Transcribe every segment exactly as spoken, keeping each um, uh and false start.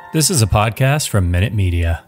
This is a podcast from Minute Media.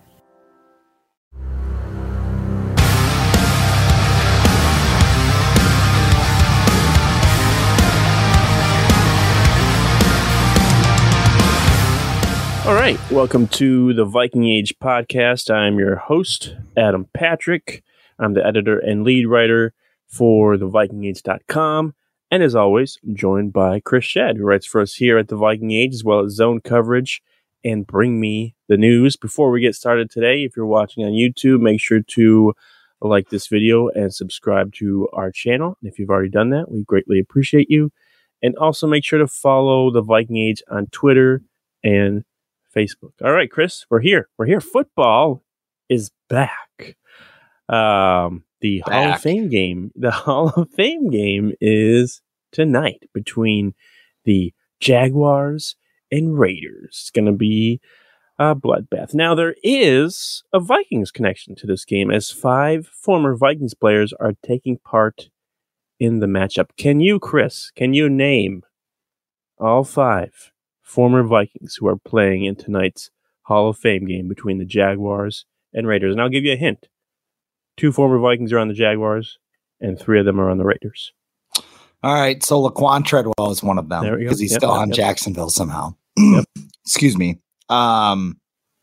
All right, welcome to the Viking Age podcast. I'm your host, Adam Patrick. I'm the editor and lead writer for the viking age dot com. And as always, I'm joined by Chris Shedd, who writes for us here at the Viking Age, as well as Zone Coverage and Bring Me the News. Before we get started today, if you're watching on YouTube, make sure to like this video and subscribe to our channel. And if you've already done that, we greatly appreciate you. And also make sure to follow the Viking Age on Twitter and Facebook. All right, Chris, we're here. We're here. Football is back. Um, the back. Hall of Fame game. The Hall of Fame game is tonight between the Jaguars and Raiders. It's going to be a bloodbath. Now, there is a Vikings connection to this game, as five former Vikings players are taking part in the matchup. Can you, Chris, can you name all five former Vikings who are playing in tonight's Hall of Fame game between the Jaguars and Raiders? And I'll give you a hint. Two former Vikings are on the Jaguars, and three of them are on the Raiders. All right, so Laquan Treadwell is one of them because he's yep, still yep, on yep. Jacksonville somehow. Yep. Excuse me. Um,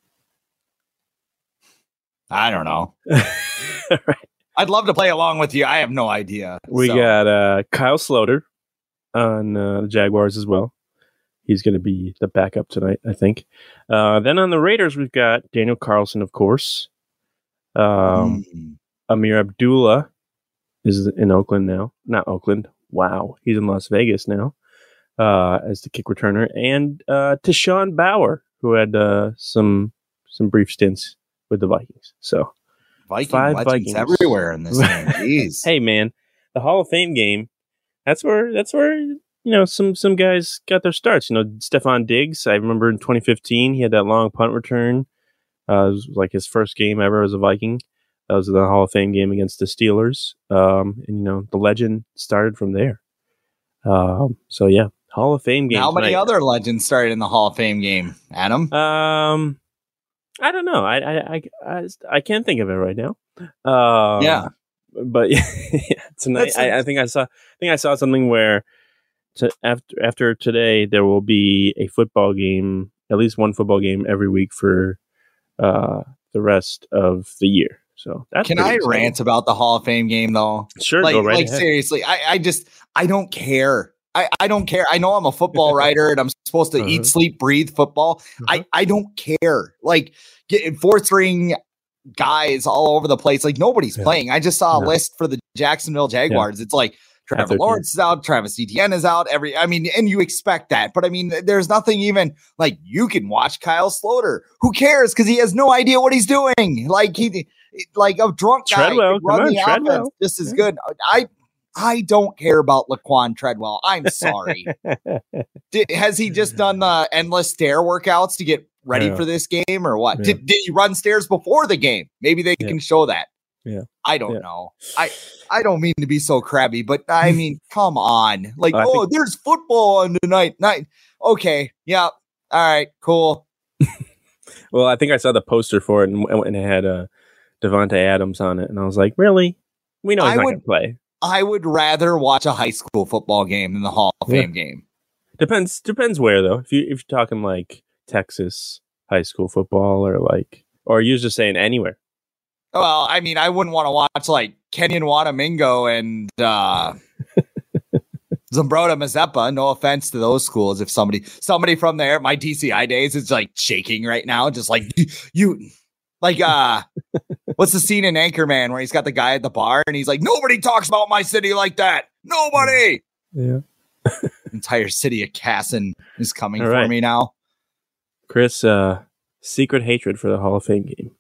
I don't know. Right. I'd love to play along with you. I have no idea. We so. got uh, Kyle Sloter on uh, the Jaguars as well. He's going to be the backup tonight, I think. Uh, then on the Raiders, we've got Daniel Carlson, of course. Um, mm. Amir Abdullah is in Oakland now. Not Oakland. Wow. He's in Las Vegas now uh, as the kick returner. And uh, Tashawn Bauer, who had uh, some some brief stints with the Vikings. So Viking five Vikings everywhere in this game. Jeez. Hey, man, the Hall of Fame game, that's where that's where... you know, some some guys got their starts. You know, Stephon Diggs, I remember in twenty fifteen, he had that long punt return. Uh, it was like his first game ever as a Viking. That was the Hall of Fame game against the Steelers. Um, and, you know, the legend started from there. Um, so, yeah, Hall of Fame game. How many tonight. other legends started in the Hall of Fame game, Adam? Um, I don't know. I I, I, I, I can't think of it right now. Uh, yeah. But yeah, tonight, I, I think I saw I think I saw something where To after after today, there will be a football game, at least one football game every week for uh, the rest of the year. So that's can I exciting. rant about the Hall of Fame game though? Sure, like, go right like ahead. Seriously, I, I just I don't care. I, I don't care. I know I'm a football writer and I'm supposed to uh-huh. eat, sleep, breathe football. Uh-huh. I, I don't care. Like getting fourth string guys all over the place. Like nobody's yeah. playing. I just saw a no. list for the Jacksonville Jaguars. Yeah. It's like Trevor Lawrence is out. Travis Etienne is out. Every, I mean, and you expect that, but I mean, there's nothing even like you can watch Kyle Sloter. Who cares? Because he has no idea what he's doing. Like he, like a drunk guy Treadwell, run on, the Treadwell. offense just as good. I, I don't care about Laquan Treadwell. I'm sorry. Did, has he just done the endless stair workouts to get ready yeah. for this game, or what? Yeah. Did Did he run stairs before the game? Maybe they yeah. can show that. Yeah, I don't yeah. know. I I don't mean to be so crabby, but I mean, come on. Like, oh, oh think- there's football on tonight. Night. Okay. Yeah. All right. Cool. Well, I think I saw the poster for it, and, and it had uh, Devontae Adams on it, and I was like, really? We know he's I not going to play. I would rather watch a high school football game than the Hall of Fame yeah. game. Depends. Depends where though. If you if you're talking like Texas high school football, or like, or you're just saying anywhere. Well, I mean, I wouldn't want to watch like Kenyon Wanamingo and uh, Zambroda Mazeppa. No offense to those schools. If somebody somebody from there, my D C I days is like shaking right now. Just like you, like uh, what's the scene in Anchorman where he's got the guy at the bar and he's like, nobody talks about my city like that. Nobody. Yeah. Entire city of Casson is coming All for right. me now. Chris, uh, secret hatred for the Hall of Fame game.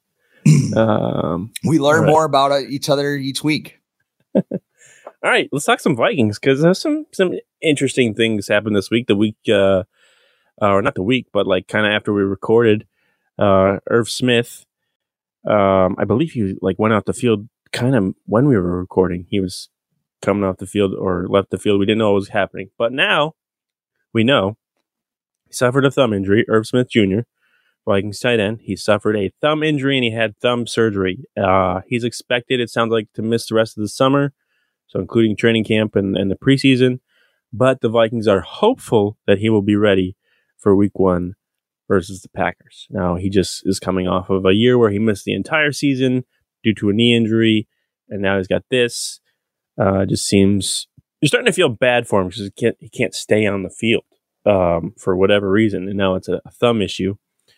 Um, we learn right. more about uh, each other each week. All right, let's talk some Vikings, because there's some some interesting things happened this week. The week, uh, or not the week, but like kind of after we recorded, uh, Irv Smith, um, I believe he like went out the field kind of when we were recording. He was coming off the field or left the field. We didn't know what was happening, but now we know he suffered a thumb injury. Irv Smith Junior Vikings tight end. He suffered a thumb injury and he had thumb surgery. Uh, he's expected, it sounds like, to miss the rest of the summer, so including training camp and, and the preseason. But the Vikings are hopeful that he will be ready for week one versus the Packers. Now, he just is coming off of a year where he missed the entire season due to a knee injury, and now he's got this. Uh, it just seems you're starting to feel bad for him because he can't, he can't stay on the field um, for whatever reason, and now it's a, a thumb issue.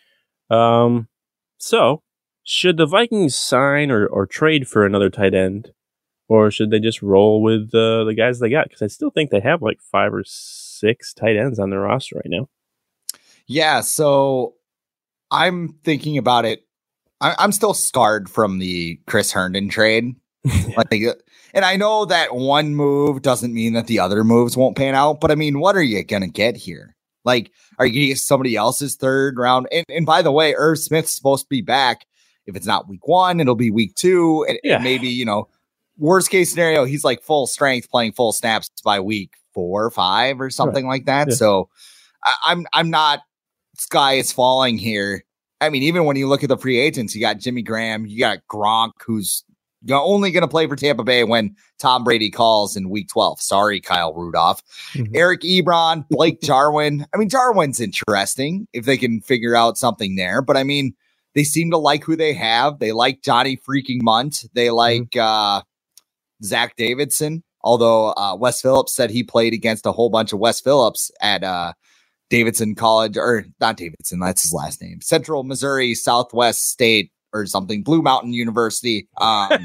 Um, so, should the Vikings sign or, or trade for another tight end, or should they just roll with uh, the guys they got? Because I still think they have like five or six tight ends on their roster right now. Yeah, so I'm thinking about it. I, I'm still scarred from the Chris Herndon trade. like, and I know that one move doesn't mean that the other moves won't pan out, but I mean, what are you going to get here? Like, are you going to get somebody else's third round? And, and by the way, Irv Smith's supposed to be back. If it's not week one, it'll be week two. And, yeah. and maybe, you know, worst case scenario, he's like full strength playing full snaps by week four or five or something right. like that. Yeah. So I, I'm, I'm not, sky is falling here. I mean, even when you look at the free agents, you got Jimmy Graham, you got Gronk, who's only going to play for Tampa Bay when Tom Brady calls in week twelve. Sorry, Kyle Rudolph. Mm-hmm. Eric Ebron, Blake Jarwin. I mean, Jarwin's interesting if they can figure out something there. But I mean, they seem to like who they have. They like Johnny freaking Munt. They like mm-hmm. uh, Zach Davidson. Although uh, Wes Phillips said he played against a whole bunch of Wes Phillips at uh, Davidson College, or not Davidson, that's his last name. Central Missouri Southwest State or something, Blue Mountain University. Um,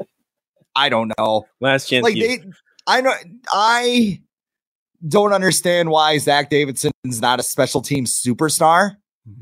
I don't know. Last chance. Like they, I know, I don't understand why Zach Davidson's not a special team superstar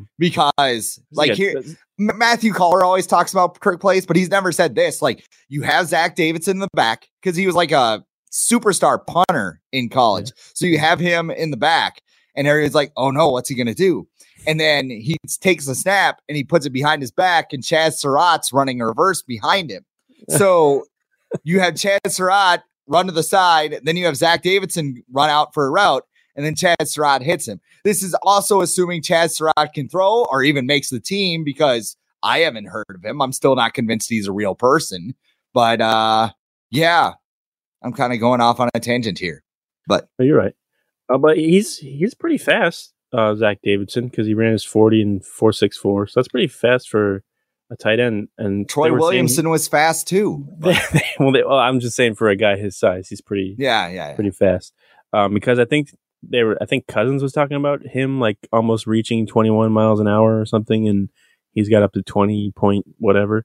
because, like, here, Matthew Coller always talks about trick plays, but he's never said this. Like, you have Zach Davidson in the back because he was like a superstar punter in college. Yeah. So you have him in the back, and everyone's like, oh no, what's he going to do? And then he takes a snap and he puts it behind his back, and Chad Surratt's running a reverse behind him. So you have Chad Surratt run to the side, then you have Zach Davidson run out for a route, and then Chad Surratt hits him. This is also assuming Chad Surratt can throw or even makes the team, because I haven't heard of him. I'm still not convinced he's a real person. But uh, yeah, I'm kind of going off on a tangent here. But oh, you're right. Uh, but he's he's pretty fast. Uh, Zach Davidson, because he ran his forty and four six four, so that's pretty fast for a tight end. And Troy Williamson saying, was fast too. They, they, well, they, well, I'm just saying for a guy his size, he's pretty yeah, yeah, yeah. pretty fast. Um, because I think they were, I think Cousins was talking about him like almost reaching twenty-one miles an hour or something, and he's got up to twenty point whatever.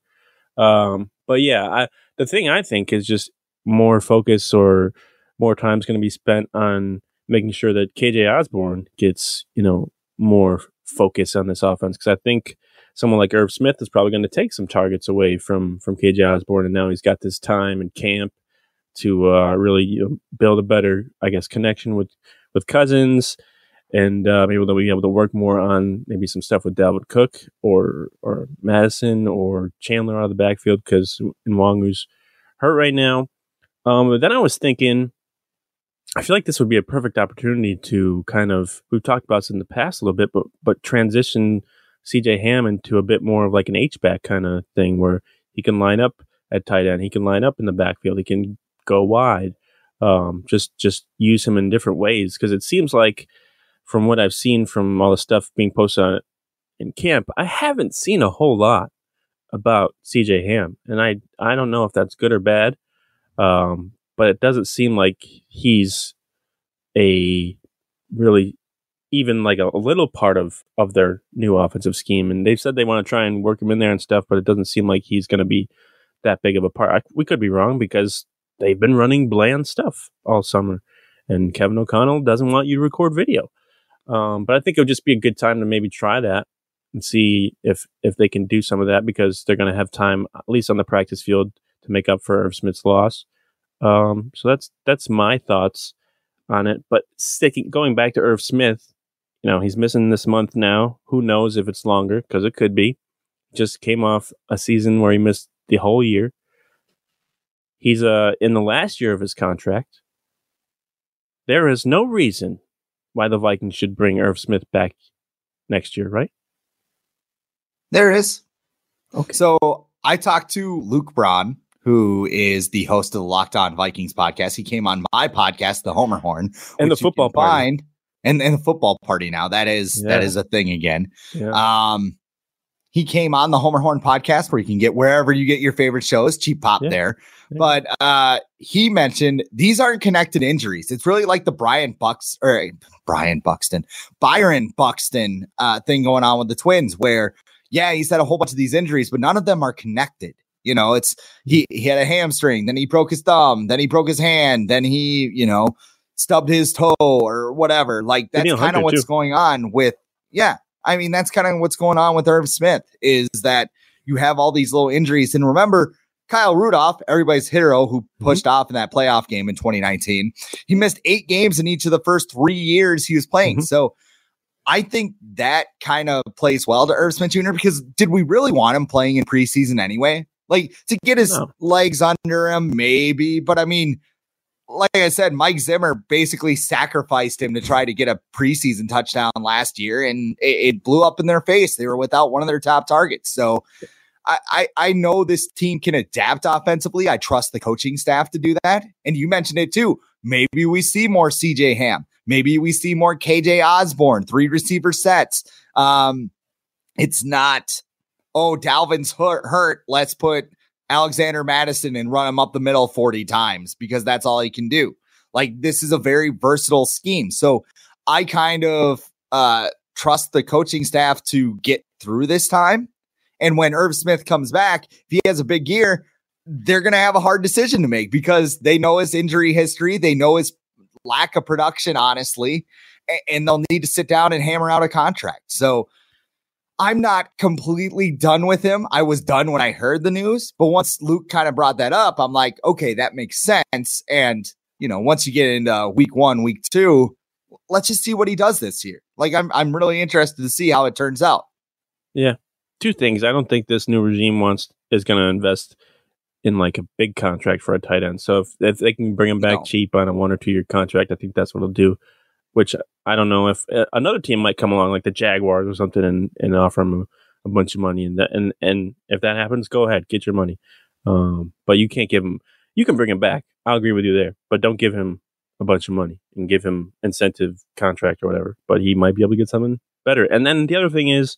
Um, but yeah, I, the thing I think is just more focus or more time's going to be spent on making sure that K J Osborne gets, you know, more focus on this offense. Because I think someone like Irv Smith is probably going to take some targets away from, from K J Osborne. And now he's got this time in camp to uh, really, you know, build a better, I guess, connection with, with Cousins. And uh, maybe they'll be able to work more on maybe some stuff with Dalvin Cook or, or Madison or Chandler out of the backfield, because Nwangu's hurt right now. Um, but then I was thinking, I feel like this would be a perfect opportunity to kind of, we've talked about this in the past a little bit, but but transition C J Ham into a bit more of like an H-back kind of thing where he can line up at tight end, he can line up in the backfield, he can go wide, um, just just use him in different ways. Because it seems like from what I've seen from all the stuff being posted on it in camp, I haven't seen a whole lot about C J Ham. And I, I don't know if that's good or bad. Um, but it doesn't seem like he's a really even like a, a little part of, of their new offensive scheme. And they've said they want to try and work him in there and stuff, but it doesn't seem like he's going to be that big of a part. I, we could be wrong, because they've been running bland stuff all summer, and Kevin O'Connell doesn't want you to record video. Um, but I think it would just be a good time to maybe try that and see if, if they can do some of that, because they're going to have time, at least on the practice field, to make up for Irv Smith's loss. Um, so that's that's my thoughts on it. But sticking going back to Irv Smith, you know, he's missing this month now. Who knows if it's longer, because it could be. Just came off a season where he missed the whole year. He's uh in the last year of his contract. There is no reason why the Vikings should bring Irv Smith back next year, right? There is. Okay. So I talked to Luke Braun, who is the host of the Locked On Vikings podcast. He came on my podcast, The Homer Horn, and the football party, and, and the football party. Now that is yeah. that is a thing again. Yeah. Um, he came on the Homer Horn podcast, where you can get wherever you get your favorite shows, cheap pop yeah. there. Yeah. But uh, he mentioned these aren't connected injuries. It's really like the Brian Bucks or Brian Buxton, Byron Buxton uh, thing going on with the Twins, where yeah, he's had a whole bunch of these injuries, but none of them are connected. You know, it's he he had a hamstring, then he broke his thumb, then he broke his hand, then he, you know, stubbed his toe or whatever. Like that's kind of what's too. going on with, yeah. I mean, that's kind of what's going on with Irv Smith is that you have all these little injuries. And remember, Kyle Rudolph, everybody's hero who pushed mm-hmm. off in that playoff game in twenty nineteen, he missed eight games in each of the first three years he was playing. Mm-hmm. So I think that kind of plays well to Irv Smith Junior because did we really want him playing in preseason anyway? Like to get his no. legs under him, maybe. But I mean, like I said, Mike Zimmer basically sacrificed him to try to get a preseason touchdown last year, and it, it blew up in their face. They were without one of their top targets. So I, I, I know this team can adapt offensively. I trust the coaching staff to do that. And you mentioned it too. Maybe we see more C J Ham. Maybe we see more K J Osborne, three receiver sets. Um, it's not, oh, Dalvin's hurt, hurt. Let's put Alexander Madison and run him up the middle forty times because that's all he can do. Like, this is a very versatile scheme. So I kind of uh, trust the coaching staff to get through this time. And when Irv Smith comes back, if he has a big year, they're going to have a hard decision to make because they know his injury history. They know his lack of production, honestly, and they'll need to sit down and hammer out a contract. So I'm not completely done with him. I was done when I heard the news, but once Luke kind of brought that up, I'm like, okay, that makes sense. And, you know, once you get into week one, week two, let's just see what he does this year. Like, I'm, I'm really interested to see how it turns out. Yeah. Two things. I don't think this new regime wants is going to invest in like a big contract for a tight end. So if, if they can bring him back no. cheap on a one or two year contract, I think that's what they'll do. Which I don't know if uh, another team might come along like the Jaguars or something and, and offer him a, a bunch of money. And that, and and if that happens, go ahead, get your money. Um, but you can't give him. You can bring him back. I'll agree with you there. But don't give him a bunch of money and give him incentive contract or whatever. But he might be able to get something better. And then the other thing is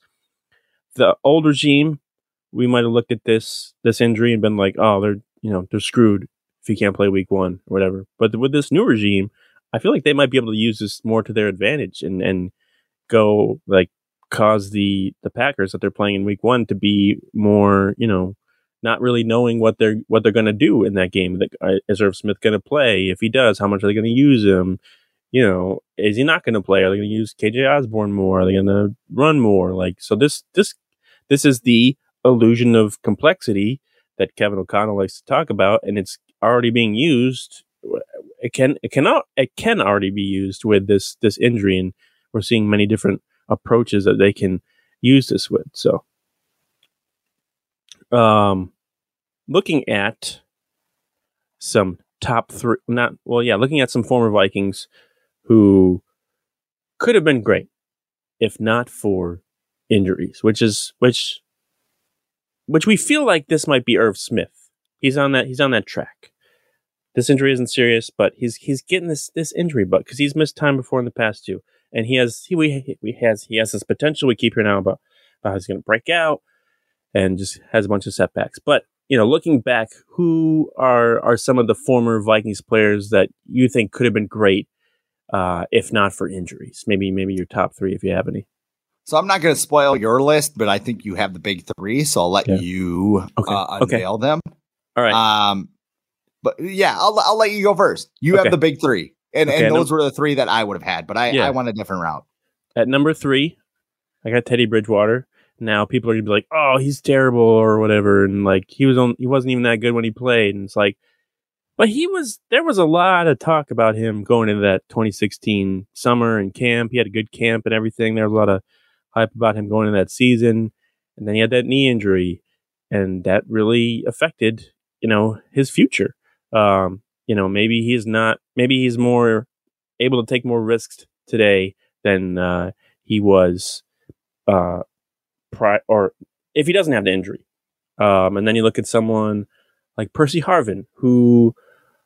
the old regime. We might have looked at this this injury and been like, oh, they're you know they're screwed if he can't play week one or whatever. But with this new regime, I feel like they might be able to use this more to their advantage and, and go like cause the, the Packers that they're playing in week one to be more, you know, not really knowing what they're what they're going to do in that game. Like, is Irv Smith going to play? If he does, how much are they going to use him? You know, is he not going to play? Are they going to use K J Osborne more? Are they going to run more? Like, so this this this is the illusion of complexity that Kevin O'Connell likes to talk about, and it's already being used. It can it cannot it can already be used with this this injury, and we're seeing many different approaches that they can use this with. So, um, looking at some top three, not well, yeah, looking at some former Vikings who could have been great if not for injuries, which is which which we feel like this might be Irv Smith. He's on that he's on that track. This injury isn't serious, but he's he's getting this this injury bug because he's missed time before in the past too, and he has he we, we has he has this potential. We keep hearing now about, about how he's going to break out, and just has a bunch of setbacks. But you know, looking back, who are are some of the former Vikings players that you think could have been great uh, if not for injuries? Maybe maybe your top three if you have any. So I'm not going to spoil your list, but I think you have the big three, so I'll let yeah. you okay. uh, unveil okay. them. All right. Um. But yeah, I'll I'll let you go first. You okay. have the big three, and okay, and those num- were the three that I would have had. But I, yeah. I went a different route. At number three, I got Teddy Bridgewater. Now people are gonna be like, "Oh, he's terrible" or whatever, and like he was on, he wasn't even that good when he played. And it's like, but he was. There was a lot of talk about him going into that twenty sixteen summer and camp. He had a good camp and everything. There was a lot of hype about him going into that season, and then he had that knee injury, and that really affected, you know, his future. Um, you know, maybe he's not, maybe he's more able to take more risks today than uh, he was uh, pri- or if he doesn't have the injury. Um, and then you look at someone like Percy Harvin, who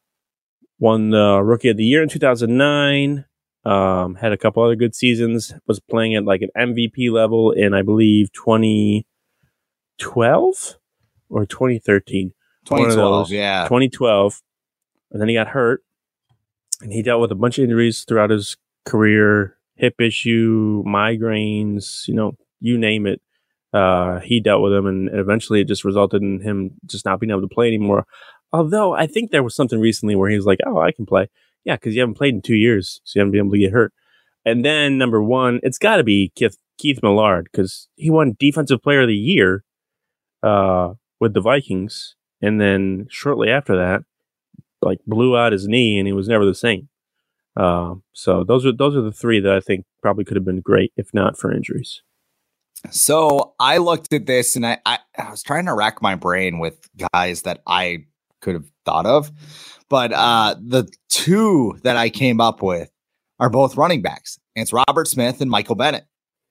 won the Rookie of the Year in two thousand nine, um, had a couple other good seasons, was playing at like an M V P level in, I believe, twenty twelve or twenty thirteen. twenty twelve, yeah. twenty twelve. And then he got hurt, and he dealt with a bunch of injuries throughout his career, hip issue, migraines, you know, you name it. Uh, he dealt with them, and eventually it just resulted in him just not being able to play anymore. Although I think there was something recently where he was like, oh, I can play. Yeah, because you haven't played in two years, so you haven't been able to get hurt. And then number one, it's got to be Keith, Keith Millard, because he won Defensive Player of the Year uh, with the Vikings. And then shortly after that, like blew out his knee, and he was never the same. Uh, so those are those are the three that I think probably could have been great if not for injuries. So I looked at this, and I, I, I was trying to rack my brain with guys that I could have thought of. But uh, the two that I came up with are both running backs. And it's Robert Smith and Michael Bennett.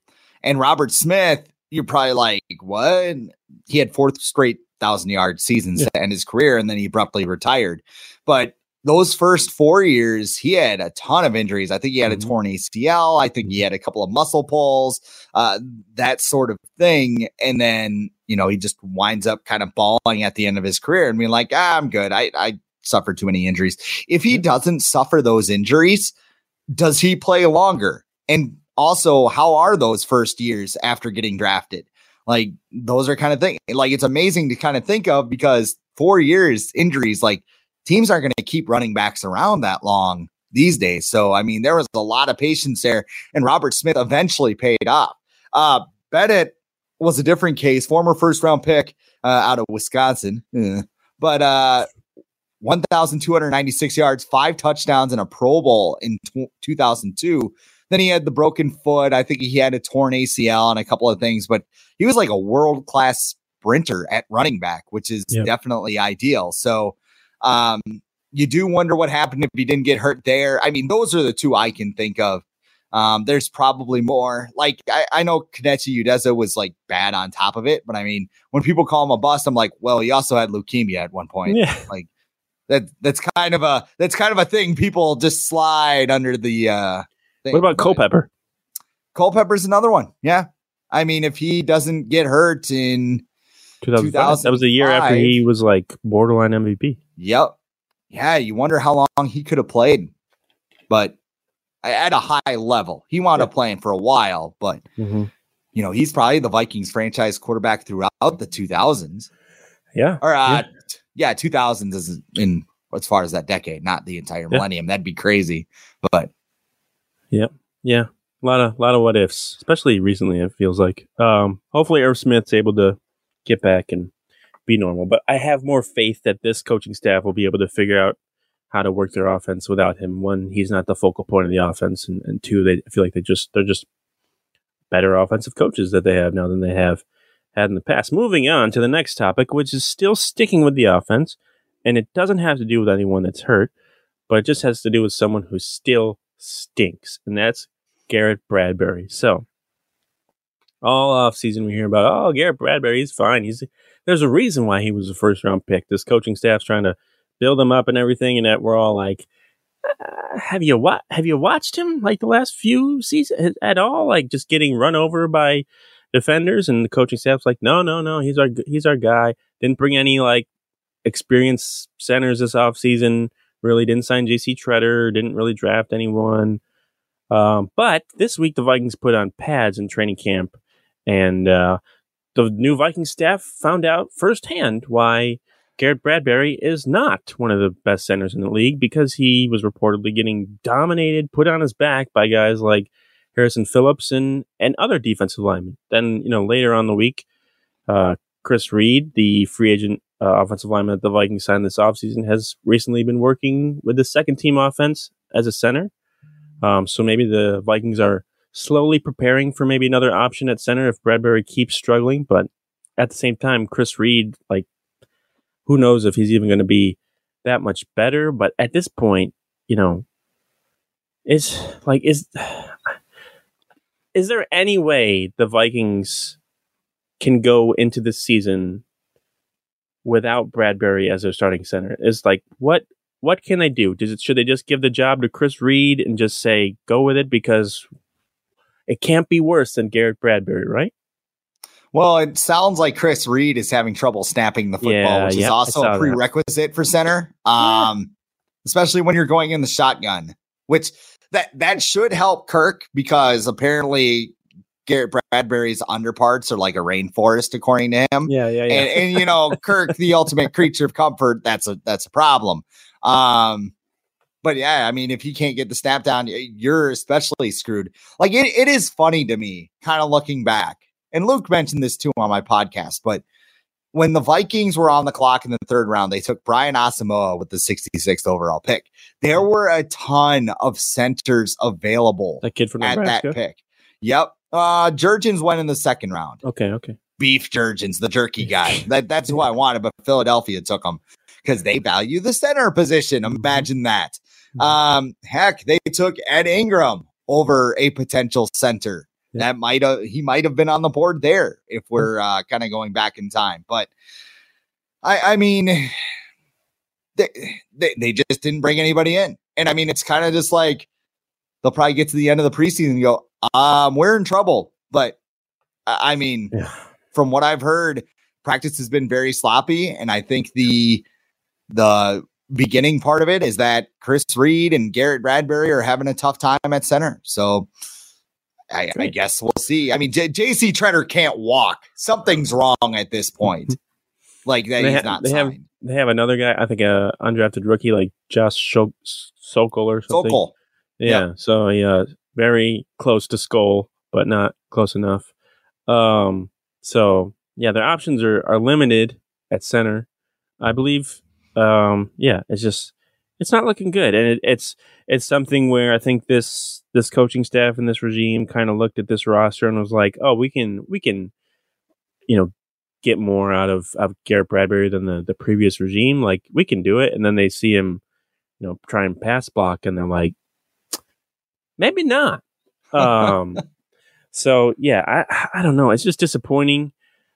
And Robert Smith, you're probably like, what? He had fourth straight thousand-yard seasons yeah. to end his career, and then he abruptly retired. But those first four years, he had a ton of injuries. I think he had a torn A C L. I think he had a couple of muscle pulls, uh, that sort of thing. And then, you know, he just winds up kind of balling at the end of his career and being like, ah, I'm good. I, I suffered too many injuries. If he doesn't suffer those injuries, does he play longer? And also, how are those first years after getting drafted? Like, those are kind of things. Like, it's amazing to kind of think of, because four years injuries, like, teams aren't going to keep running backs around that long these days. So, I mean, there was a lot of patience there, and Robert Smith eventually paid off. Uh, Bennett was a different case, former first round pick uh, out of Wisconsin, uh, but uh, one thousand two hundred ninety-six yards, five touchdowns, and a Pro Bowl in t- two thousand two. Then he had the broken foot. I think he had a torn A C L and a couple of things, but he was like a world-class sprinter at running back, which is yep. definitely ideal. So, Um, you do wonder what happened if he didn't get hurt there. I mean, those are the two I can think of. Um, there's probably more. Like, I, I know Kanechi Udeza was like bad on top of it, but I mean, when people call him a bust, I'm like, well, he also had leukemia at one point. Yeah. Like that, that's kind of a, that's kind of a thing people just slide under the, uh, thing. What about Culpepper? Culpepper's another one. Yeah. I mean, if he doesn't get hurt in two thousand five, that was a year after he was like borderline M V P. Yep. Yeah, you wonder how long he could have played, but at a high level. He wound yeah. up playing for a while, but mm-hmm. you know, he's probably the Vikings franchise quarterback throughout the two thousands. Yeah. Or uh, yeah. yeah, two thousands is in as far as that decade, not the entire yeah. millennium. That'd be crazy. But yeah, yeah, a lot of lot of what ifs, especially recently. It feels like. Um, hopefully, Irv Smith's able to get back and be normal. But I have more faith that this coaching staff will be able to figure out how to work their offense without him. One, he's not the focal point of the offense, and, and two, they I feel like they just they're just better offensive coaches that they have now than they have had in the past. Moving on to the next topic, which is still sticking with the offense, and it doesn't have to do with anyone that's hurt, but it just has to do with someone who still stinks, and that's Garrett Bradbury. So all offseason we hear about, oh, Garrett Bradbury, he's fine. He's there's a reason why he was a first round pick. This coaching staff's trying to build him up and everything, and that we're all like, uh, have you wa- have you watched him like the last few seasons at all? Like just getting run over by defenders, and the coaching staff's like, no, no, no, he's our he's our guy. Didn't bring any like experienced centers this offseason. Really didn't sign J C Treader. Didn't really draft anyone. Um, but this week the Vikings put on pads in training camp, and uh, the new Vikings staff found out firsthand why Garrett Bradbury is not one of the best centers in the league, because he was reportedly getting dominated, put on his back by guys like Harrison Phillips and, and other defensive linemen. Then, you know, later on the week, uh, Chris Reed, the free agent uh, offensive lineman that the Vikings signed this offseason, has recently been working with the second team offense as a center. Um, so maybe the Vikings are slowly preparing for maybe another option at center if Bradbury keeps struggling. But at the same time, Chris Reed, like, who knows if he's even going to be that much better. But at this point, you know, it's like, is, is there any way the Vikings can go into this season without Bradbury as their starting center. Is like, what what can they do? Does it should they just give the job to Chris Reed and just say go with it, because it can't be worse than Garrett Bradbury, right? Well, it sounds like Chris Reed is having trouble snapping the football, Yeah, which is yep, I also saw a that. prerequisite for center, um, Yeah. especially when you're going in the shotgun, which that that should help Kirk, because apparently Garrett Bradbury's underparts are like a rainforest, according to him. Yeah, yeah, yeah. And, and you know, Kirk, the ultimate creature of comfort, that's a that's a problem. Um, but yeah, I mean, if you can't get the snap down, you're especially screwed. Like it, it is funny to me, kind of looking back. And Luke mentioned this too on my podcast, but when the Vikings were on the clock in the third round, they took Brian Asamoah with the sixty-sixth overall pick. There were a ton of centers available That kid from at Nebraska. that pick. Yep. Uh, Jurgens went in the second round. Okay, okay. Beef Jurgens, the jerky guy. That That's who I wanted, but Philadelphia took him because they value the center position. Imagine that. Um, heck, they took Ed Ingram over a potential center. Yeah. That might have he might have been on the board there if we're uh, kind of going back in time. But I, I mean, they, they they just didn't bring anybody in, and I mean, it's kind of just like they'll probably get to the end of the preseason and go, um, we're in trouble. But I, I mean, Yeah. from what I've heard, practice has been very sloppy, and I think the the beginning part of it is that Chris Reed and Garrett Bradbury are having a tough time at center. So I, I guess we'll see. I mean, J- JC Treader can't walk. Something's wrong at this point. Like that, They he's ha- not they have- signed. They have another guy, I think, a undrafted rookie like Josh Sho- Sokol or something. Sokol. Yeah, so yeah, very close to Skull, but not close enough. Um, so yeah, their options are are limited at center, I believe. Um, yeah, it's just it's not looking good, and it, it's it's something where I think this this coaching staff and this regime kind of looked at this roster and was like, oh, we can we can, you know, get more out of, of Garrett Bradbury than the the previous regime. Like we can do it, and then they see him, you know, try and pass block, and they're like, maybe not. Um, so yeah, I I don't know. It's just disappointing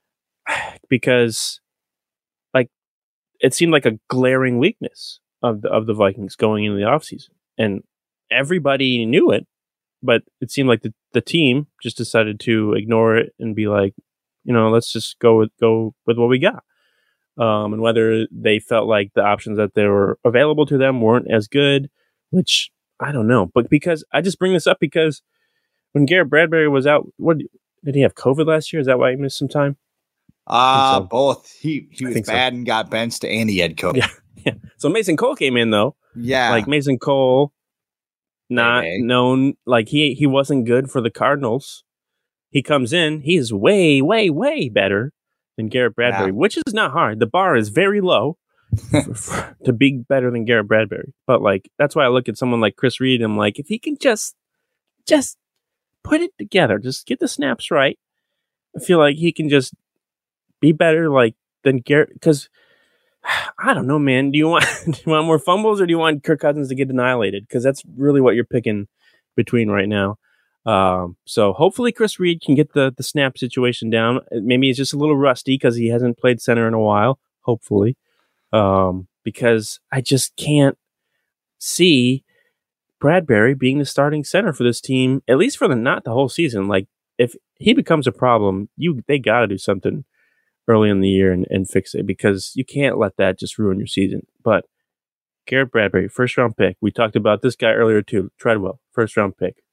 because like it seemed like a glaring weakness of the of the Vikings going into the offseason. And everybody knew it, but it seemed like the, the team just decided to ignore it and be like, you know, let's just go with go with what we got. Um, and whether they felt like the options that they were available to them weren't as good, which I don't know. But because I just bring this up because when Garrett Bradbury was out, what did he have COVID last year? Is that why he missed some time? Uh, so. both. He he I was think so. bad and got benched, and he had COVID. Yeah. Yeah. So Mason Cole came in though. Yeah. Like Mason Cole, not Maybe. known, like he he wasn't good for the Cardinals. He comes in, he's way, way, way better than Garrett Bradbury, Yeah. which is not hard. The bar is very low for, for, to be better than Garrett Bradbury. But like that's why I look at someone like Chris Reed and I'm like, if he can just just put it together, just get the snaps right, I feel like he can just be better like than Garrett, because I don't know, man. Do you want do you want more fumbles or do you want Kirk Cousins to get annihilated? Because that's really what you're picking between right now. Um, so hopefully Chris Reed can get the the snap situation down. Maybe he's just a little rusty because he hasn't played center in a while. Hopefully, um, because I just can't see Bradbury being the starting center for this team, at least for the not the whole season. Like if he becomes a problem, you they got to do something early in the year and, and fix it, because you can't let that just ruin your season. But Garrett Bradbury, first round pick. We talked about this guy earlier too. Treadwell, first round pick.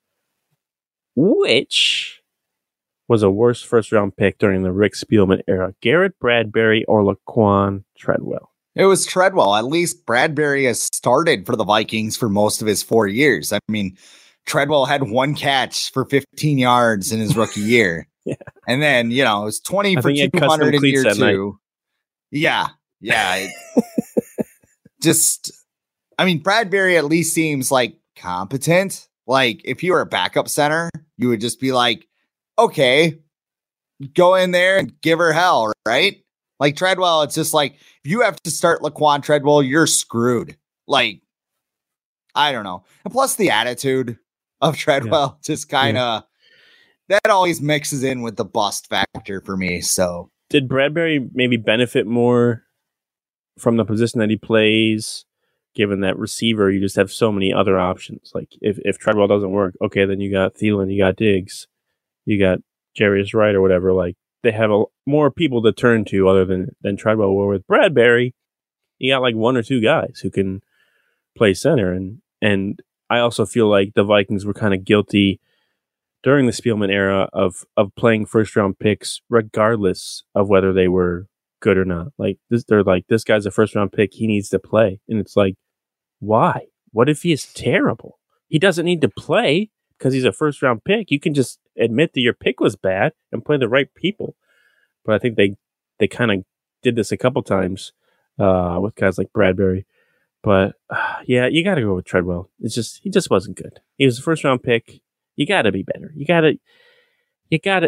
Which was a worse first round pick during the Rick Spielman era? Garrett Bradbury or Laquan Treadwell? It was Treadwell. At least Bradbury has started for the Vikings for most of his four years. I mean, Treadwell had one catch for fifteen yards in his rookie year. Yeah. And then, you know, it was twenty I for think he had two hundred in custom year cleats that two. Yeah. Yeah. it- just, I mean, Bradbury at least seems like competent. Like if you were a backup center, you would just be like, okay, go in there and give her hell, right? Like Treadwell, it's just like, if you have to start Laquan Treadwell, you're screwed. Like, I don't know. And plus the attitude of Treadwell just kind of, that always mixes in with the bust factor for me. So did Bradbury maybe benefit more from the position that he plays, given that receiver, you just have so many other options. Like if, if Treadwell doesn't work, okay, then you got Thielen, you got Diggs, you got Jarius Wright or whatever. Like they have a, more people to turn to other than, than Treadwell. Where with Bradbury, you got like one or two guys who can play center. And, and I also feel like the Vikings were kind of guilty during the Spielman era of, of playing first round picks, regardless of whether they were good or not. Like this, they're like, this guy's a first round pick. He needs to play. And it's like, why? What if he is terrible? He doesn't need to play because he's a first round pick. You can just admit that your pick was bad and play the right people. But I think they, they kind of did this a couple times uh, with guys like Bradbury. But uh, yeah, you got to go with Treadwell. It's just, he just wasn't good. He was a first round pick. You got to be better. You got to, you got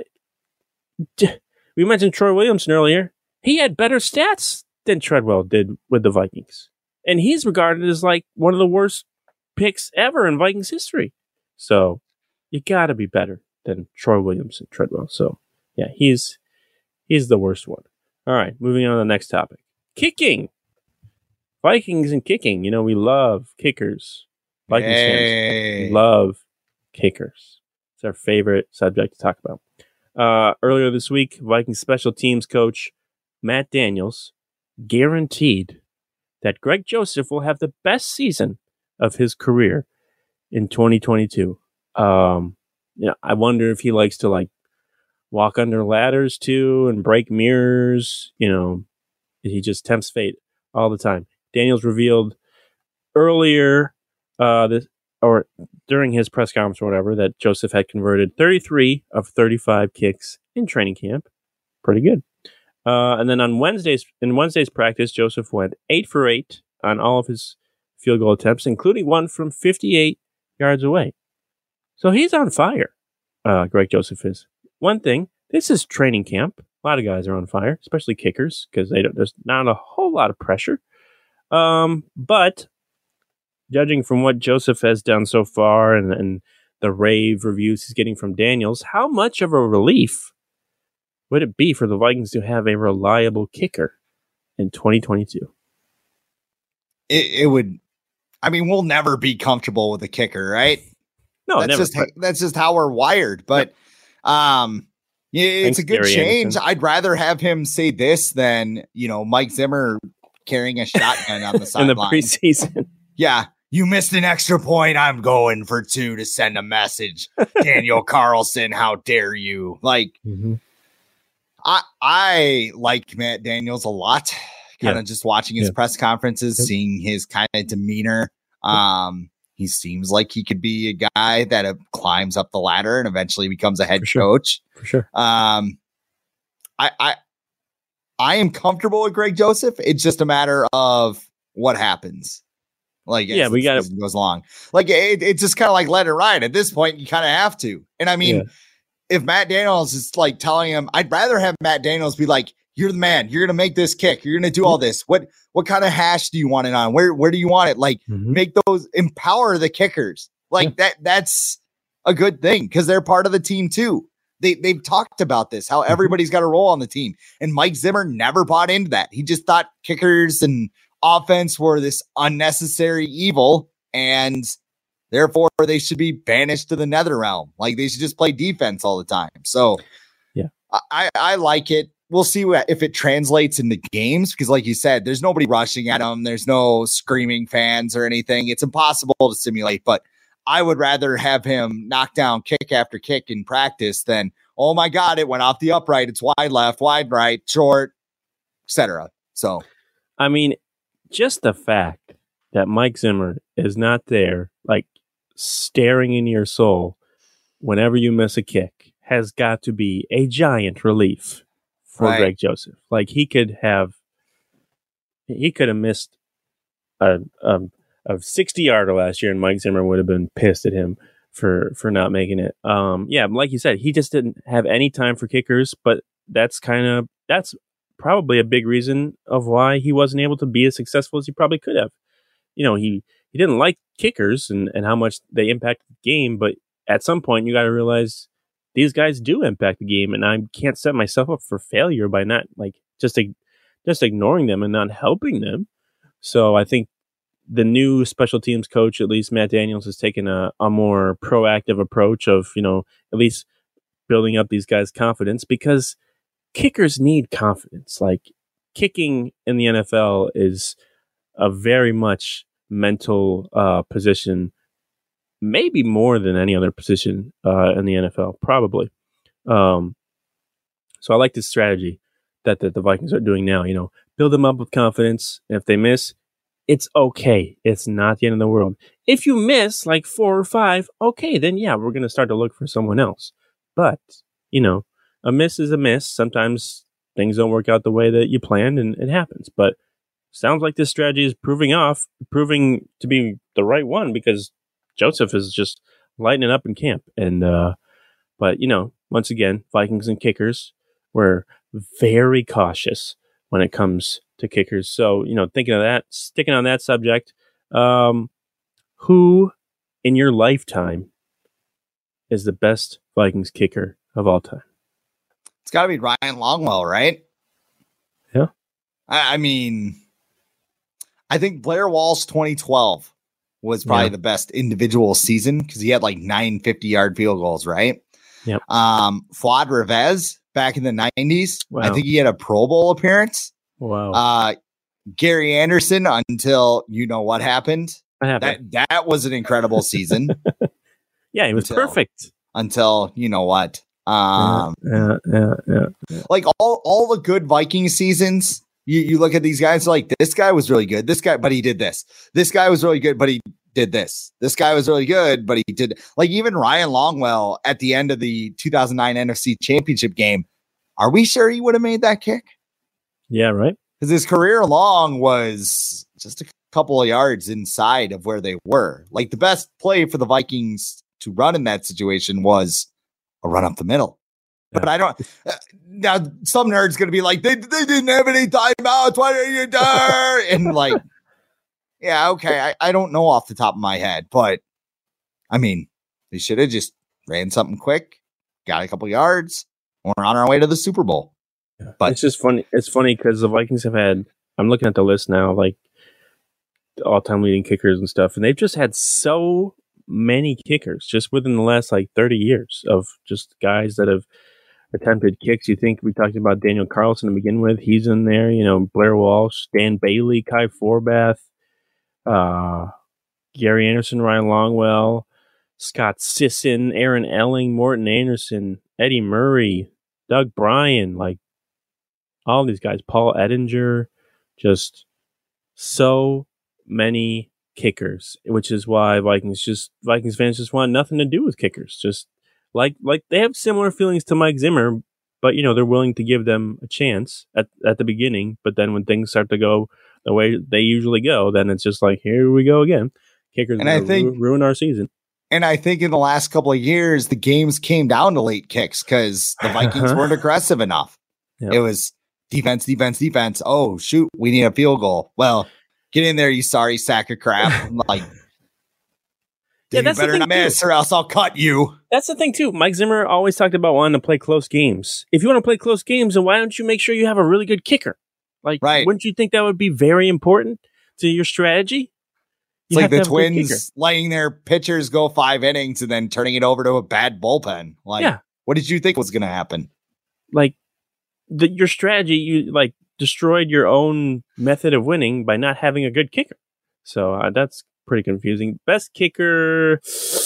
to. We mentioned Troy Williamson earlier. He had better stats than Treadwell did with the Vikings. And he's regarded as like one of the worst picks ever in Vikings history. So you got to be better than Troy Williamson, Treadwell. So yeah, he's he's the worst one. All right, moving on to the next topic. Kicking. Vikings and kicking. You know, we love kickers. Vikings hey. fans love kickers. It's our favorite subject to talk about. Uh, earlier this week, Vikings special teams coach Matt Daniels guaranteed that Greg Joseph will have the best season of his career in twenty twenty-two. Um, you know, I wonder if he likes to like walk under ladders too and break mirrors. You know, he just tempts fate all the time. Daniels revealed earlier, uh, this or during his press conference or whatever, that Joseph had converted thirty-three of thirty-five kicks in training camp. Pretty good. Uh, and then on Wednesday's in Wednesday's practice, Joseph went eight for eight on all of his field goal attempts, including one from fifty-eight yards away. So he's on fire. Uh, Greg Joseph is. One thing, this is training camp. A lot of guys are on fire, especially kickers, because they don't. There's not a whole lot of pressure. Um, but judging from what Joseph has done so far and, and the rave reviews he's getting from Daniels, how much of a relief would it be for the Vikings to have a reliable kicker in twenty twenty-two? It, it would. I mean, we'll never be comfortable with a kicker, right? No, that's never. just that's just how we're wired. But um, yeah, it's Thanks, a good Gary change. Anderson. I'd rather have him say this than you know Mike Zimmer carrying a shotgun on the sideline in the preseason. Yeah. You missed an extra point. I'm going for two to send a message. Daniel Carlson, how dare you? Like, mm-hmm. I I like Matt Daniels a lot. Kind of yeah. just watching his yeah. press conferences, yep. seeing his kind of demeanor. Um, he seems like he could be a guy that uh, climbs up the ladder and eventually becomes a head for sure. coach. For sure. Um, I I I am comfortable with Greg Joseph. It's just a matter of what happens. Like, yeah, we got it goes along. Like, it, it's just kind of like let it ride. At this point, you kind of have to. And I mean, yeah. if Matt Daniels is like telling him, I'd rather have Matt Daniels be like, "You're the man. You're gonna make this kick. You're gonna do all this. What what kind of hash do you want it on? Where where do you want it? Like, mm-hmm. make those empower the kickers. Like yeah. that. That's a good thing because they're part of the team too. They they've talked about this, how everybody's got a role on the team, and Mike Zimmer never bought into that. He just thought kickers and offense were this unnecessary evil, and therefore they should be banished to the nether realm. Like they should just play defense all the time. So yeah, I, I like it. We'll see what, if it translates into games, because like you said, there's nobody rushing at them. There's no screaming fans or anything. It's impossible to simulate, but I would rather have him knock down kick after kick in practice than, oh my God, it went off the upright. It's wide left, wide right, short, et cetera. So, I mean, just the fact that Mike Zimmer is not there, like staring in your soul whenever you miss a kick, has got to be a giant relief for right. Greg Joseph. Like he could have, he could have missed a, a, a sixty yarder last year, and Mike Zimmer would have been pissed at him for for not making it. Um, yeah, like you said, he just didn't have any time for kickers, but that's kind of that's. probably a big reason of why he wasn't able to be as successful as he probably could have. You know, he, he didn't like kickers and, and how much they impacted the game, but at some point you got to realize these guys do impact the game, and I can't set myself up for failure by not like just just ignoring them and not helping them. So I think the new special teams coach, at least Matt Daniels, has taken a, a more proactive approach of, you know, at least building up these guys' confidence, because kickers need confidence. Like, kicking in the N F L is a very much mental uh, position, maybe more than any other position uh, in the N F L, probably. Um, so I like this strategy that, that the Vikings are doing now. You know, build them up with confidence. And if they miss, it's okay. It's not the end of the world. If you miss like four or five, okay, then yeah, we're going to start to look for someone else. But, you know, a miss is a miss. Sometimes things don't work out the way that you planned, and it happens. But sounds like this strategy is proving off, proving to be the right one, because Joseph is just lighting it up in camp. And, uh, but, you know, once again, Vikings and kickers were very cautious when it comes to kickers. So, you know, thinking of that, sticking on that subject, um, who in your lifetime is the best Vikings kicker of all time? It's got to be Ryan Longwell, right? Yeah. I, I mean, I think Blair Walsh twenty twelve was probably yeah. the best individual season because he had like nine fifty-yard field goals, right? Yep. Um, Fuad Revez back in the nineties, wow. I think he had a Pro Bowl appearance. Wow. Uh, Gary Anderson, until you know what happened. What happened? That, that was an incredible season. Yeah, he was until, perfect. Until, you know what? Um, yeah, yeah, yeah, yeah. Like all, all the good Viking seasons, you, you look at these guys like, this guy was really good. This guy, but he did this. This guy was really good, but he did this. This guy was really good, but he did. Like even Ryan Longwell at the end of the two thousand nine N F C Championship game, are we sure he would have made that kick? Yeah, right. Because his career long was just a couple of yards inside of where they were. Like the best play for the Vikings to run in that situation was a run up the middle. Yeah. But I don't. Uh, now some nerd's gonna be like, they they didn't have any timeouts. Why did you dare? And like, yeah, okay. I, I don't know off the top of my head, but I mean, they should have just ran something quick, got a couple yards, and we're on our way to the Super Bowl. But it's just funny. It's funny because the Vikings have had, I'm looking at the list now, like the all-time leading kickers and stuff, and they've just had so many kickers just within the last like thirty years of just guys that have attempted kicks. You think we talked about Daniel Carlson to begin with. He's in there, you know, Blair Walsh, Dan Bailey, Kai Forbath, uh, Gary Anderson, Ryan Longwell, Scott Sisson, Aaron Elling, Morton Anderson, Eddie Murray, Doug Bryan, like, all these guys, Paul Edinger, just so many kickers, which is why Vikings just Vikings fans just want nothing to do with kickers. Just like like they have similar feelings to Mike Zimmer, but you know they're willing to give them a chance at, at the beginning. But then when things start to go the way they usually go, then it's just like, here we go again. Kickers and I think ru- ruin our season. And I think in the last couple of years, the games came down to late kicks because the Vikings weren't aggressive enough. Yep. It was defense, defense, defense. Oh, shoot, we need a field goal. Well, get in there, you sorry sack of crap. I'm like, yeah, that's you better not miss or else I'll cut you. That's the thing, too. Mike Zimmer always talked about wanting to play close games. If you want to play close games, then why don't you make sure you have a really good kicker? Like, right. Wouldn't you think that would be very important to your strategy? It's you like the Twins letting their pitchers go five innings and then turning it over to a bad bullpen. Like, yeah. What did you think was going to happen? Like, the, your strategy, you like destroyed your own method of winning by not having a good kicker. So uh, that's pretty confusing. Best kicker.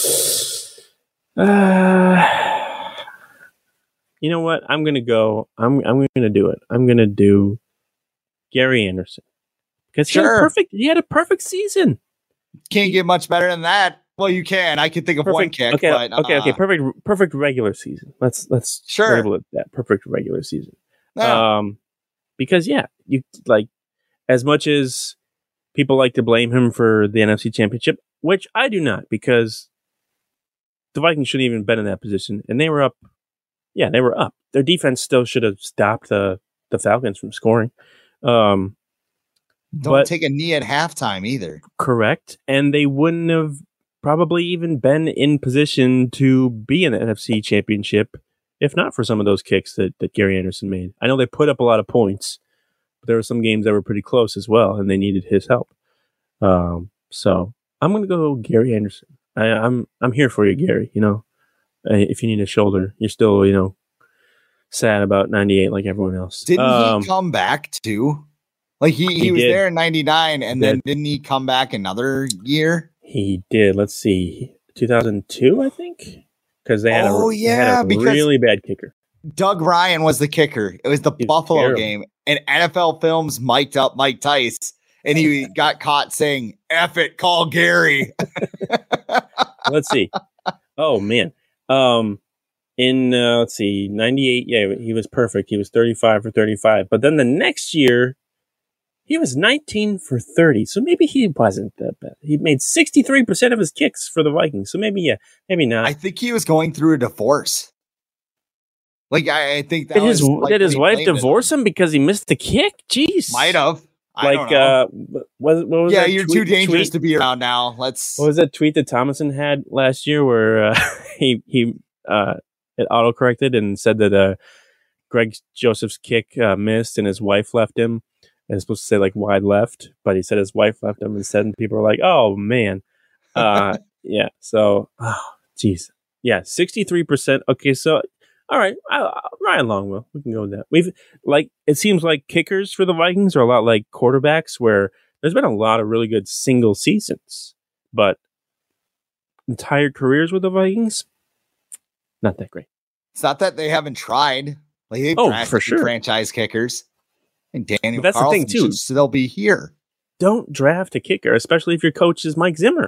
Uh, you know what? I'm gonna go. I'm I'm gonna do it. I'm gonna do Gary Anderson because he sure. had a perfect. He had a perfect season. Can't get much better than that. Well, you can. I can think of perfect, one kick. Okay, but, uh, okay, okay. Perfect, perfect regular season. Let's let's sure. label it that. Perfect regular season. Yeah. Um, because yeah, you like as much as people like to blame him for the N F C Championship, which I do not, because the Vikings shouldn't even been in that position, and they were up. Yeah, they were up. Their defense still should have stopped the the Falcons from scoring. Um, Don't but, take a knee at halftime either. Correct, and they wouldn't have probably even been in position to be in the N F C Championship if not for some of those kicks that, that Gary Anderson made. I know they put up a lot of points, but there were some games that were pretty close as well, and they needed his help. Um, so I'm going to go Gary Anderson. I, I'm I'm here for you, Gary. You know, uh, if you need a shoulder, you're still, you know, sad about ninety-eight like everyone else. Didn't um, he come back too? Like he, he, he was did. there in ninety-nine, and he then did. Didn't he come back another year? He did. Let's see, two thousand two, I think, because they had oh, a, yeah, they had a really bad kicker. Doug Ryan was the kicker. It was the he Buffalo was game, and N F L Films mic'd up Mike Tice, and he got caught saying, "F it, call Gary." Let's see. Oh man. Um, in uh, let's see, ninety-eight. Yeah, he was perfect. He was thirty-five for thirty-five. But then the next year, he was nineteen for thirty. So maybe he wasn't that bad. He made sixty-three percent of his kicks for the Vikings. So maybe yeah, maybe not. I think he was going through a divorce. Like I, I think that did was his like did his wife divorce him because he missed the kick? Jeez, might have. I like, uh, what, what was yeah, that you're tweet, too dangerous tweet? to be around now. Let's. What was that tweet that Thomason had last year where uh, he he uh, it auto corrected and said that uh, Greg Joseph's kick uh, missed and his wife left him. And it's supposed to say like wide left, but he said his wife left him instead, and people were like, "Oh man, uh, yeah." So, oh, geez, yeah, sixty-three percent. Okay, so. All right, I, I, Ryan Longwell. We can go with that. We've like it seems like kickers for the Vikings are a lot like quarterbacks, where there's been a lot of really good single seasons, but entire careers with the Vikings, not that great. It's not that they haven't tried. Like they've oh, for sure, franchise kickers. And Daniel but that's Carlson the thing too. So they'll be here. Don't draft a kicker, especially if your coach is Mike Zimmer.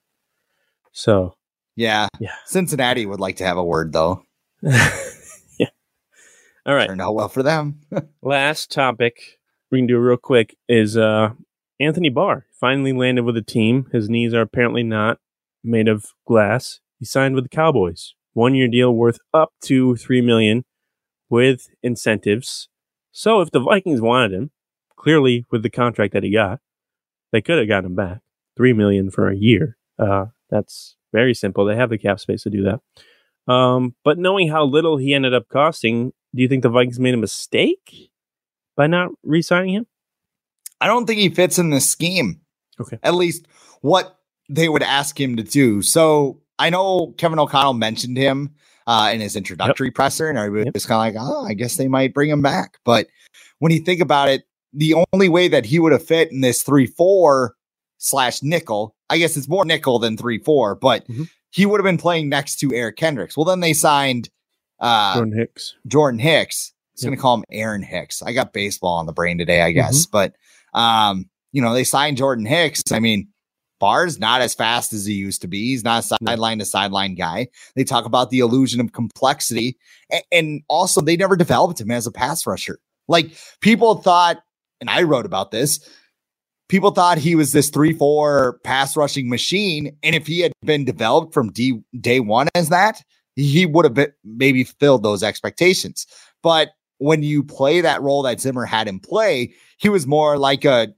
So, yeah, yeah. Cincinnati would like to have a word though. Yeah. All right. Turned out well for them. Last topic we can do real quick is uh, Anthony Barr finally landed with a team. His knees are apparently not made of glass. He signed with the Cowboys. One year deal worth up to three million dollars with incentives. So if the Vikings wanted him, clearly with the contract that he got, they could have gotten him back. Three million dollars for a year. Uh, that's very simple. They have the cap space to do that. Um, but knowing how little he ended up costing, do you think the Vikings made a mistake by not re-signing him? I don't think he fits in this scheme. Okay. At least what they would ask him to do. So I know Kevin O'Connell mentioned him uh, in his introductory yep. presser, and everybody yep. was kind of like, oh, I guess they might bring him back. But when you think about it, the only way that he would have fit in this three four slash nickel, I guess it's more nickel than three four, but mm-hmm. he would have been playing next to Eric Kendricks. Well, then they signed uh, Jordan Hicks. Jordan Hicks. I was yep. going to call him Aaron Hicks. I got baseball on the brain today, I guess. Mm-hmm. But, um, you know, they signed Jordan Hicks. I mean, Barr's not as fast as he used to be. He's not a sideline to sideline guy. They talk about the illusion of complexity. And, and also, they never developed him as a pass rusher. Like, people thought, and I wrote about this, people thought he was this three four pass rushing machine. And if he had been developed from D, day one as that, he would have been, maybe filled those expectations. But when you play that role that Zimmer had him play, he was more like a,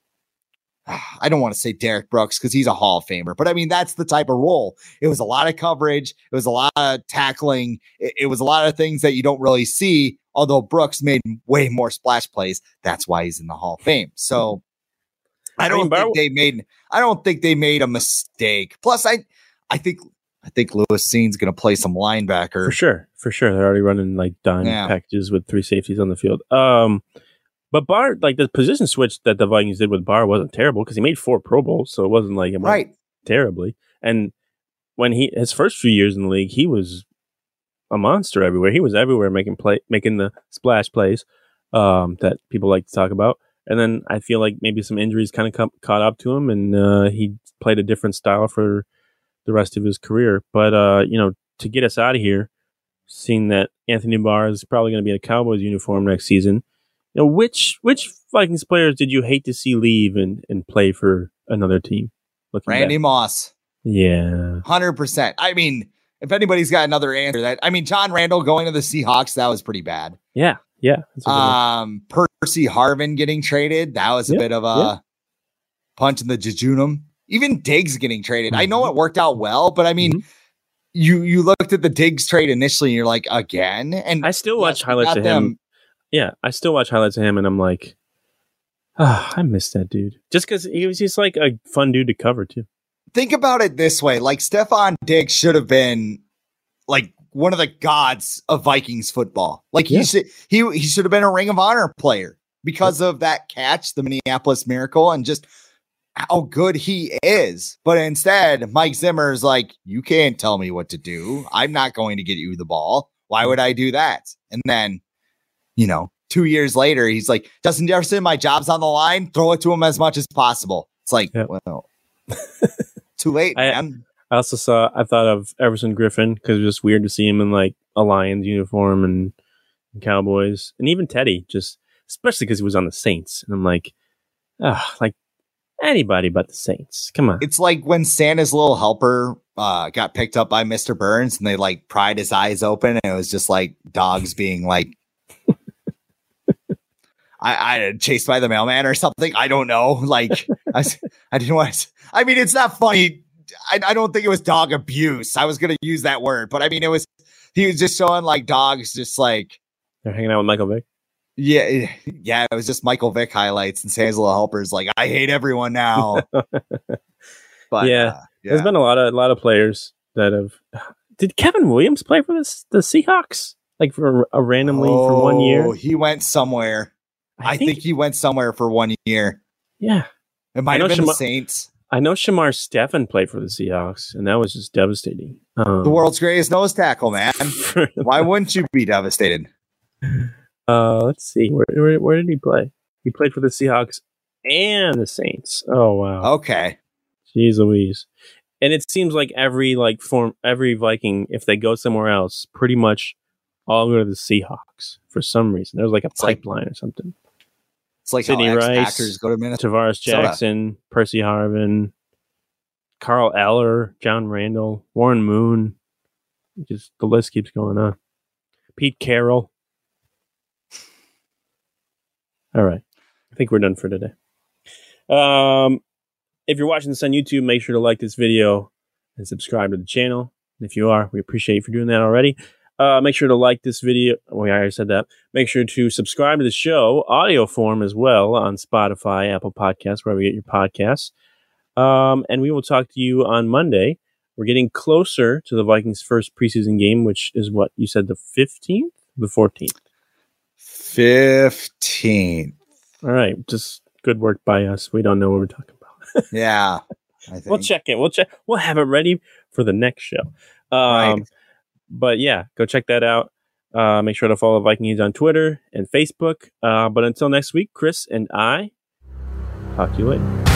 I don't want to say Derek Brooks because he's a Hall of Famer, but I mean, that's the type of role. It was a lot of coverage. It was a lot of tackling. It, it was a lot of things that you don't really see, although Brooks made way more splash plays. That's why he's in the Hall of Fame. So I don't I mean, think they made, I don't think they made a mistake. Plus I, I think, I think Lewis Seen's going to play some linebacker. For sure. For sure. They're already running like dime yeah. packages with three safeties on the field. Um, But Barr, like the position switch that the Vikings did with Barr wasn't terrible because he made four Pro Bowls, so it wasn't like it went right. terribly. And when he his first few years in the league, he was a monster everywhere. He was everywhere making play, making the splash plays um, that people like to talk about. And then I feel like maybe some injuries kind of com- caught up to him, and uh, he played a different style for the rest of his career. But uh, you know, to get us out of here, seeing that Anthony Barr is probably going to be in a Cowboys uniform next season. You know, which which Vikings players did you hate to see leave and, and play for another team? Randy back. Moss. Yeah. one hundred percent. I mean, if anybody's got another answer, that I mean, John Randall going to the Seahawks, that was pretty bad. Yeah, yeah. Um, Percy Harvin getting traded, that was a yeah, bit of a yeah. punch in the jejunum. Even Diggs getting traded. Mm-hmm. I know it worked out well, but I mean, mm-hmm. you you looked at the Diggs trade initially, and you're like, again? And I still watch yes, highlights of him. them. Yeah, I still watch highlights of him, and I'm like, ah, oh, I miss that dude. Just because he was just like a fun dude to cover too. Think about it this way: like Stephon Diggs should have been like one of the gods of Vikings football. Like he yeah. should he he should have been a Ring of Honor player because of that catch, the Minneapolis Miracle, and just how good he is. But instead, Mike Zimmer is like, you can't tell me what to do. I'm not going to get you the ball. Why would I do that? And then, you know, two years later, he's like, Justin Jefferson, my job's on the line. Throw it to him as much as possible. It's like, yep. well, too late, I, man. I also saw, I thought of Everson Griffin because it was just weird to see him in like a Lions uniform and, and Cowboys. And even Teddy, just especially because he was on the Saints. And I'm like, ah, like, anybody but the Saints. Come on. It's like when Santa's little helper uh, got picked up by Mister Burns and they like pried his eyes open. And it was just like dogs being like, I, I chased by the mailman or something. I don't know. Like, I, I didn't want to, I mean, it's not funny. I, I don't think it was dog abuse. I was going to use that word, but I mean, it was, he was just showing like dogs just like. They're hanging out with Michael Vick. Yeah, yeah, it was just Michael Vick highlights and Sam's little helpers. Like, I hate everyone now. But yeah, uh, yeah, there's been a lot of a lot of players that have. Did Kevin Williams play for this the Seahawks? Like for a randomly oh, for one year? He went somewhere. I, I think, think he went somewhere for one year. Yeah, it might have been Shama- the Saints. I know Shamar Stephen played for the Seahawks, and that was just devastating. Um, the world's greatest nose tackle, man. Why wouldn't you be devastated? Uh, let's see. Where, where where did he play? He played for the Seahawks and the Saints. Oh wow. Okay. Jeez Louise. And it seems like every like form every Viking, if they go somewhere else, pretty much all go to the Seahawks for some reason. There's like a it's pipeline like, or something. It's like Sidney how Rice, Packers go to Minnesota. Tavares Jackson, Percy Harvin, Carl Eller, John Randall, Warren Moon. Just the list keeps going on. Pete Carroll. All right. I think we're done for today. Um, if you're watching this on YouTube, make sure to like this video and subscribe to the channel. And if you are, we appreciate you for doing that already. Uh, make sure to like this video. Well, I already said that. Make sure to subscribe to the show, audio form as well, on Spotify, Apple Podcasts, wherever you get your podcasts. Um, and we will talk to you on Monday. We're getting closer to the Vikings' first preseason game, which is what you said, the fifteenth, the fourteenth. fifteenth. All right. Just good work by us. We don't know what we're talking about. Yeah. I think. We'll check it. We'll check. We'll have it ready for the next show. Um, right. But yeah, go check that out. Uh, make sure to follow Vikings on Twitter and Facebook. Uh, but until next week, Chris and I talk to you later.